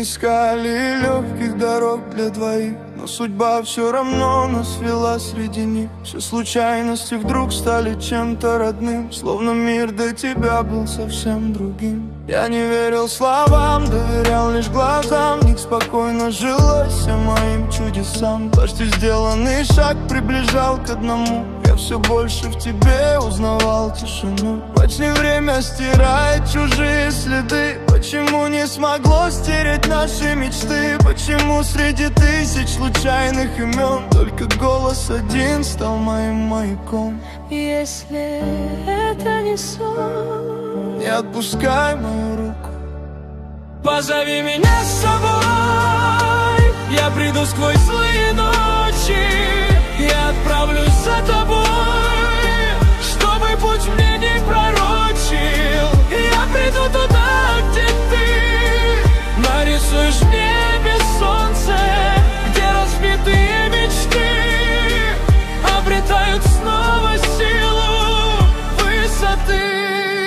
искали легких дорог для двоих, но судьба все равно нас вела среди них. Все случайности вдруг стали чем-то родным, словно мир до тебя был совсем другим. Я не верил словам, доверял лишь глазам, в них спокойно жилось моим чудесам. Почти сделанный шаг приближал к одному, я все больше в тебе узнавал тишину. Почти время стирает чужие следы, почему не смогло стереть наши мечты? Почему среди тысяч случайных имен только голос один стал моим маяком? Если это не сон, не отпускай мою руку. Позови меня с собой, я приду сквозь злые ночи, я отправлюсь за тобой, чтобы путь мне не пророчил. Я приду туда, где ты нарисуешь в небе солнце, где разбитые мечты обретают снова силу высоты.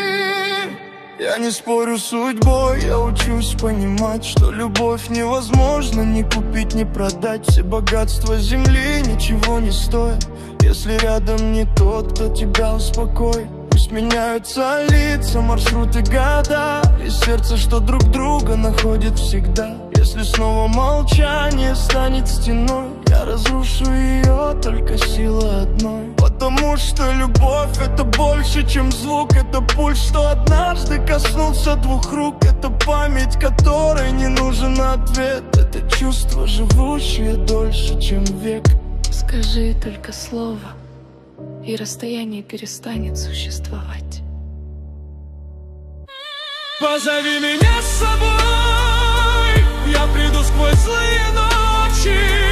Я не спорю с судьбой, я учусь понимать, что любовь невозможно ни купить, ни продать. Все богатства земли ничего не стоят, если рядом не тот, кто тебя успокоит. Пусть меняются лица, маршруты, года, и сердце, что друг друга находит всегда. Если снова молчание станет стеной, я разрушу ее только силой одной. Потому что любовь — это больше, чем звук. Это пульс, что однажды коснулся двух рук. Это память, которой не нужен ответ. Это чувство, живущее дольше, чем век. Скажи только слово, и расстояние перестанет существовать. Позови меня с собой, я приду сквозь злые ночи,